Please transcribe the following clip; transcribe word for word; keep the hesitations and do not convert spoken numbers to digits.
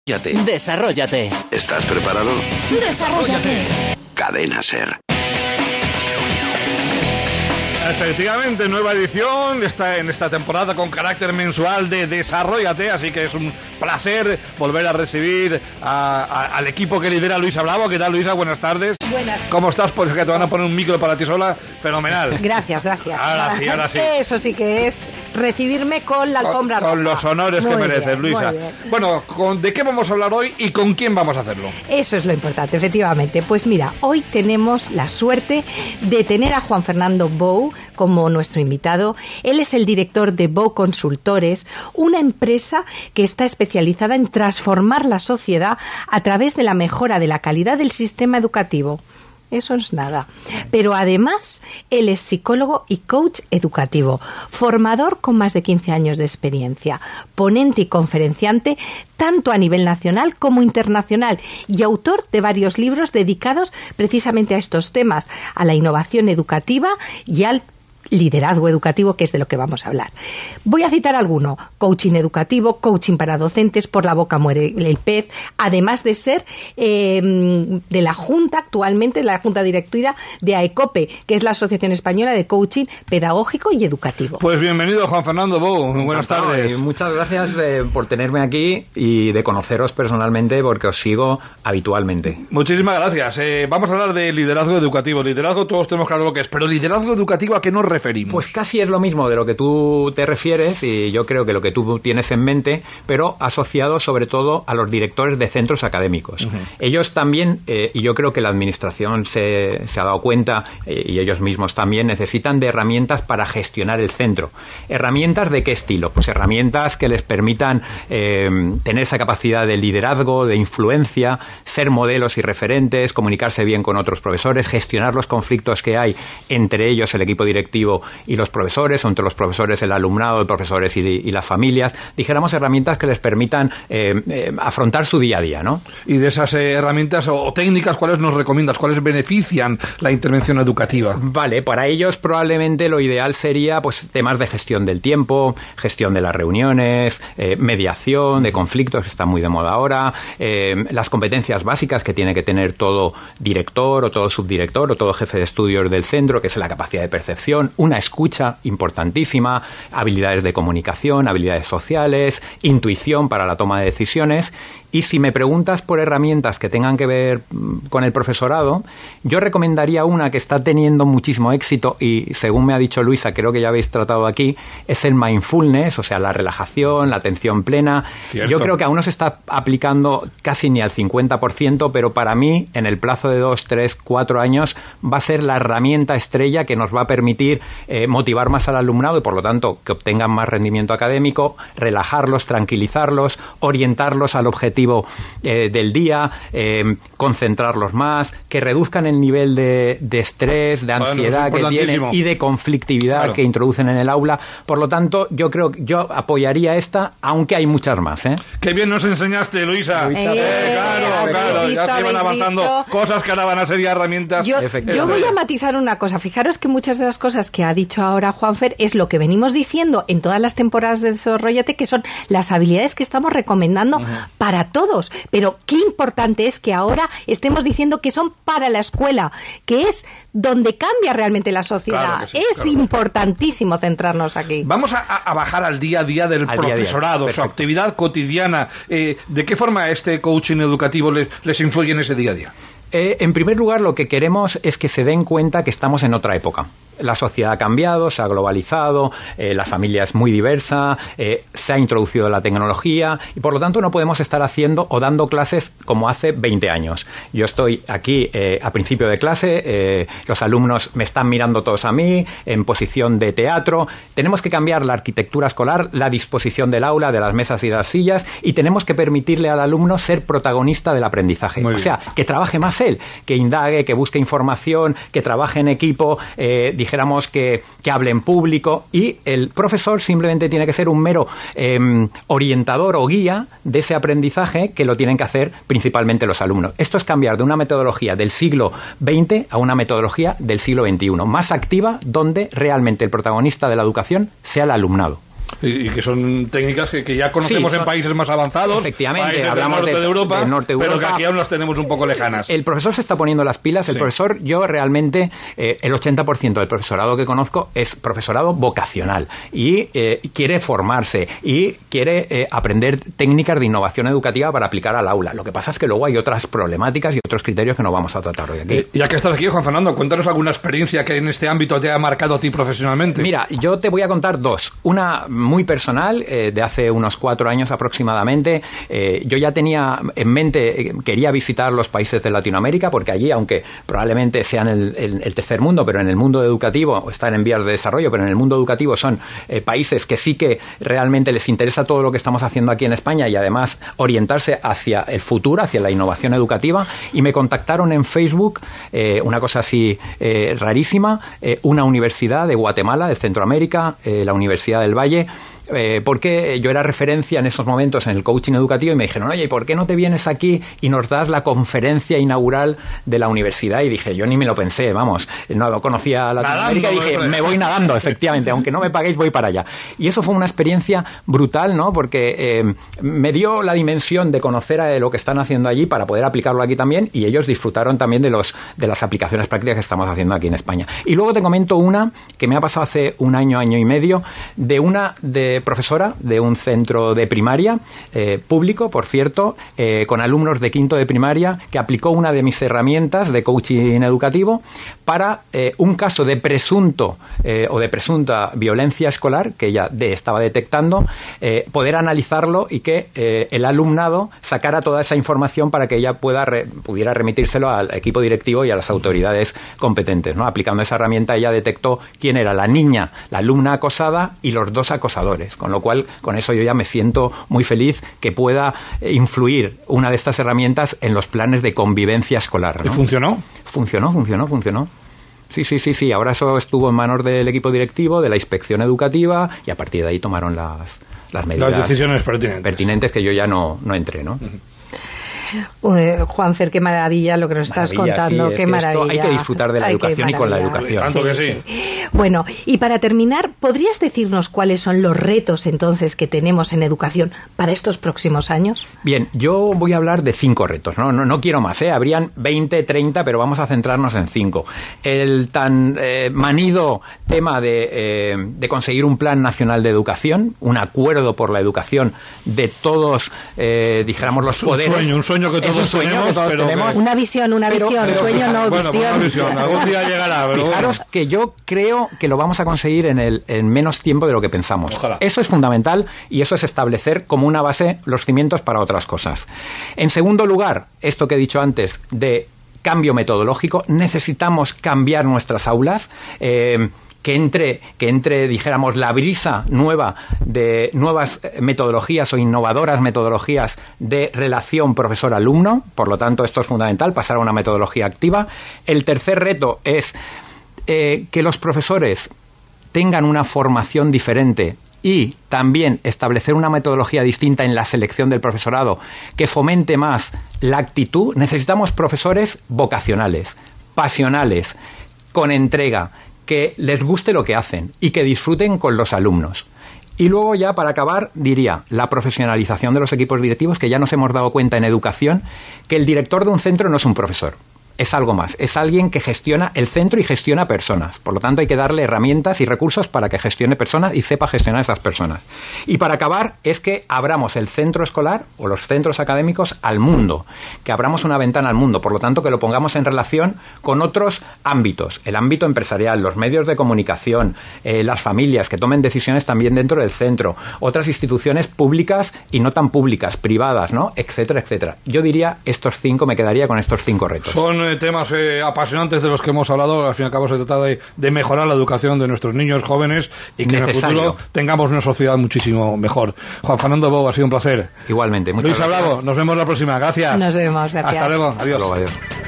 Desarróllate. ¿Estás preparado? Desarróllate. Cadena SER. Efectivamente, nueva edición está en esta temporada con carácter mensual de Desarróllate, así que es un placer volver a recibir a, a, al equipo que lidera Luisa Bravo. ¿Qué tal, Luisa? Buenas tardes. Buenas. ¿Cómo estás? Pues que te van a poner un micro para ti sola, fenomenal. Gracias, gracias. Ahora sí, ahora sí. Eso sí que es recibirme con la alfombra Con, con los honores muy que mereces, bien, Luisa. muy bien. Bueno, con, ¿de qué vamos a hablar hoy y con quién vamos a hacerlo? Eso es lo importante, efectivamente. Pues mira, hoy tenemos la suerte de tener a Juan Fernando Bou como nuestro invitado. Él es el director de Bou Consultores, una empresa que está especializada en transformar la sociedad a través de la mejora de la calidad del sistema educativo. Eso es nada. Pero además, él es psicólogo y coach educativo, formador con más de quince años de experiencia, ponente y conferenciante tanto a nivel nacional como internacional y autor de varios libros dedicados precisamente a estos temas, a la innovación educativa y al liderazgo educativo, que es de lo que vamos a hablar. Voy a citar alguno: coaching educativo, coaching para docentes, por la boca muere el pez, además de ser eh, de la Junta, actualmente la Junta Directiva de AECOPE, que es la Asociación Española de Coaching Pedagógico y Educativo. Pues bienvenido, Juan Fernando Bou. Muy buenas tardes. Muchas gracias eh, por tenerme aquí y de conoceros personalmente, porque os sigo habitualmente. Muchísimas gracias. Eh, vamos a hablar de liderazgo educativo. Liderazgo todos tenemos claro lo que es, pero liderazgo educativo, ¿a qué nos referimos? Pues casi es lo mismo de lo que tú te refieres, y yo creo que lo que tú tienes en mente, pero asociado sobre todo a los directores de centros académicos. Uh-huh. Ellos también, eh, y yo creo que la administración se, se ha dado cuenta, eh, y ellos mismos también, necesitan de herramientas para gestionar el centro. ¿Herramientas de qué estilo? Pues herramientas que les permitan eh, tener esa capacidad de liderazgo, de influencia, ser modelos y referentes, comunicarse bien con otros profesores, gestionar los conflictos que hay entre ellos, el equipo directivo y los profesores, o entre los profesores, el alumnado, los profesores y, y las familias. Dijéramos herramientas que les permitan eh, eh, afrontar su día a día, ¿no? Y de esas eh, herramientas o, o técnicas, ¿cuáles nos recomiendas? ¿Cuáles benefician la intervención educativa? Vale, para ellos probablemente lo ideal sería pues temas de gestión del tiempo, gestión de las reuniones, eh, mediación de conflictos, que está muy de moda ahora, eh, las competencias básicas que tiene que tener todo director o todo subdirector o todo jefe de estudios del centro, que es la capacidad de percepción, una escucha importantísima, habilidades de comunicación, habilidades sociales, intuición para la toma de decisiones. Y si me preguntas por herramientas que tengan que ver con el profesorado, yo recomendaría una que está teniendo muchísimo éxito y, según me ha dicho Luisa, creo que ya habéis tratado aquí, es el mindfulness, o sea, la relajación, la atención plena. Cierto. Yo creo que aún no se está aplicando casi ni al cincuenta por ciento, pero para mí, en el plazo de dos, tres, cuatro años, va a ser la herramienta estrella que nos va a permitir eh, motivar más al alumnado y, por lo tanto, que obtengan más rendimiento académico, relajarlos, tranquilizarlos, orientarlos al objetivo Eh, del día, eh, concentrarlos más, que reduzcan el nivel de, de estrés, de ansiedad bueno, que tienen y de conflictividad claro. que introducen en el aula. Por lo tanto, yo creo que yo apoyaría esta, aunque hay muchas más, ¿eh? Qué bien nos enseñaste, Luisa. Luisa eh, eh, claro, claro, visto, ya se van avanzando visto? cosas que ahora van a ser ya herramientas. Yo, yo voy a matizar una cosa. Fijaros que muchas de las cosas que ha dicho ahora Juanfer es lo que venimos diciendo en todas las temporadas de Desarróllate, que son las habilidades que estamos recomendando uh-huh. para todos, pero qué importante es que ahora estemos diciendo que son para la escuela, que es donde cambia realmente la sociedad. Claro sí, es claro. importantísimo centrarnos aquí. Vamos a, a bajar al día a día del al profesorado, día día. su actividad cotidiana. Eh, ¿De qué forma este coaching educativo les, les influye en ese día a día? Eh, en primer lugar, lo que queremos es que se den cuenta que estamos en otra época. La sociedad ha cambiado, se ha globalizado, eh, la familia es muy diversa, eh, se ha introducido la tecnología y, por lo tanto, no podemos estar haciendo o dando clases como hace veinte años. Yo estoy aquí eh, a principio de clase, eh, los alumnos me están mirando todos a mí, en posición de teatro. Tenemos que cambiar la arquitectura escolar, la disposición del aula, de las mesas y las sillas, y tenemos que permitirle al alumno ser protagonista del aprendizaje. Muy o sea, bien. que trabaje más él, que indague, que busque información, que trabaje en equipo, eh, dijéramos que, que hable en público, y el profesor simplemente tiene que ser un mero eh, orientador o guía de ese aprendizaje que lo tienen que hacer principalmente los alumnos. Esto es cambiar de una metodología del siglo veinte a una metodología del siglo veintiuno, más activa, donde realmente el protagonista de la educación sea el alumnado. Y, y que son técnicas que, que ya conocemos sí, son, en países más avanzados, efectivamente, países hablamos del norte de, de, Europa, del norte de Europa, pero que aquí aún las tenemos un poco lejanas. El profesor se está poniendo las pilas. El sí. profesor, yo realmente, eh, el ochenta por ciento del profesorado que conozco es profesorado vocacional y eh, quiere formarse y quiere eh, aprender técnicas de innovación educativa para aplicar al aula. Lo que pasa es que luego hay otras problemáticas y otros criterios que no vamos a tratar hoy aquí. Eh, ya que estás aquí, Juan Fernando, cuéntanos alguna experiencia que en este ámbito te ha marcado a ti profesionalmente. Mira, yo te voy a contar dos. Una muy personal, eh, de hace unos cuatro años aproximadamente. Eh, yo ya tenía en mente, eh, quería visitar los países de Latinoamérica, porque allí, aunque probablemente sean el, el, el tercer mundo, pero en el mundo educativo, o están en vías de desarrollo, pero en el mundo educativo son eh, países que sí que realmente les interesa todo lo que estamos haciendo aquí en España y además orientarse hacia el futuro, hacia la innovación educativa, y me contactaron en Facebook, eh, una cosa así eh, rarísima, eh, una universidad de Guatemala, de Centroamérica, eh, la Universidad del Valle, Eh, porque yo era referencia en esos momentos en el coaching educativo y me dijeron, oye, ¿por qué no te vienes aquí y nos das la conferencia inaugural de la universidad? Y dije, yo ni me lo pensé, vamos, no conocía Latinoamérica y dije, me voy nadando, efectivamente, aunque no me paguéis voy para allá. Y eso fue una experiencia brutal, ¿no? Porque eh, me dio la dimensión de conocer a lo que están haciendo allí para poder aplicarlo aquí también, y ellos disfrutaron también de los de las aplicaciones prácticas que estamos haciendo aquí en España. Y luego te comento una que me ha pasado hace un año, año y medio, de una de profesora de un centro de primaria, eh, público, por cierto, eh, con alumnos de quinto de primaria, que aplicó una de mis herramientas de coaching educativo para eh, un caso de presunto eh, o de presunta violencia escolar que ella de, estaba detectando, eh, poder analizarlo y que eh, el alumnado sacara toda esa información para que ella pueda re, pudiera remitírselo al equipo directivo y a las autoridades competentes, ¿no? Aplicando esa herramienta, ella detectó quién era la niña, la alumna acosada y los dos acosadores, con lo cual con eso yo ya me siento muy feliz que pueda influir una de estas herramientas en los planes de convivencia escolar, ¿no? ¿Y funcionó? Funcionó, funcionó, funcionó. Sí, sí, sí, sí. Ahora eso estuvo en manos del equipo directivo, de la inspección educativa, y a partir de ahí tomaron las, las medidas. Las decisiones pertinentes. Pertinentes que yo ya no, no entré, ¿no? Uh-huh. Uh, Juanfer, qué maravilla lo que nos estás maravilla, contando, sí, qué maravilla. Hay que disfrutar de la Ay, educación y con la educación. Tanto sí, que sí. sí. Bueno, y para terminar, ¿podrías decirnos cuáles son los retos entonces que tenemos en educación para estos próximos años? Bien, yo voy a hablar de cinco retos, no, no, no quiero más, ¿eh? Habrían veinte, treinta, pero vamos a centrarnos en cinco. El tan eh, manido tema de, eh, de conseguir un plan nacional de educación, un acuerdo por la educación de todos, eh, dijéramos, los poderes. Un sueño, un sueño que todos tenemos. Que todos pero tenemos. Que... Una visión, una pero, visión, pero, sueño no bueno, visión. Pues una visión. Algún día llegará. Pero Fijaros bueno. que yo creo que lo vamos a conseguir en, el, en menos tiempo de lo que pensamos. Ojalá. Eso es fundamental y eso es establecer como una base los cimientos para otras cosas. En segundo lugar, esto que he dicho antes de cambio metodológico, necesitamos cambiar nuestras aulas. Eh, que entre, que entre, dijéramos, la brisa nueva de nuevas metodologías o innovadoras metodologías de relación profesor-alumno. Por lo tanto, esto es fundamental, pasar a una metodología activa. El tercer reto es eh, que los profesores tengan una formación diferente y también establecer una metodología distinta en la selección del profesorado que fomente más la actitud. Necesitamos profesores vocacionales, pasionales, con entrega, que les guste lo que hacen y que disfruten con los alumnos. Y luego ya, para acabar, diría la profesionalización de los equipos directivos, que ya nos hemos dado cuenta en educación que el director de un centro no es un profesor. Es algo más, es alguien que gestiona el centro y gestiona personas. Por lo tanto, hay que darle herramientas y recursos para que gestione personas y sepa gestionar esas personas. Y para acabar, es que abramos el centro escolar o los centros académicos al mundo, que abramos una ventana al mundo. Por lo tanto, que lo pongamos en relación con otros ámbitos, el ámbito empresarial, los medios de comunicación, eh, las familias, que tomen decisiones también dentro del centro, otras instituciones públicas y no tan públicas, privadas, ¿no? Etcétera, etcétera. Yo diría, estos cinco, me quedaría con estos cinco retos. Son temas eh, apasionantes de los que hemos hablado. Al fin y al cabo se trata de, de mejorar la educación de nuestros niños jóvenes y que Necesario. En el futuro tengamos una sociedad muchísimo mejor. Juan Fernando Bou, ha sido un placer. Igualmente, muchas Luis gracias. Bravo, nos vemos la próxima. Gracias. Nos vemos, gracias. Hasta luego. Adiós. Hasta luego, adiós.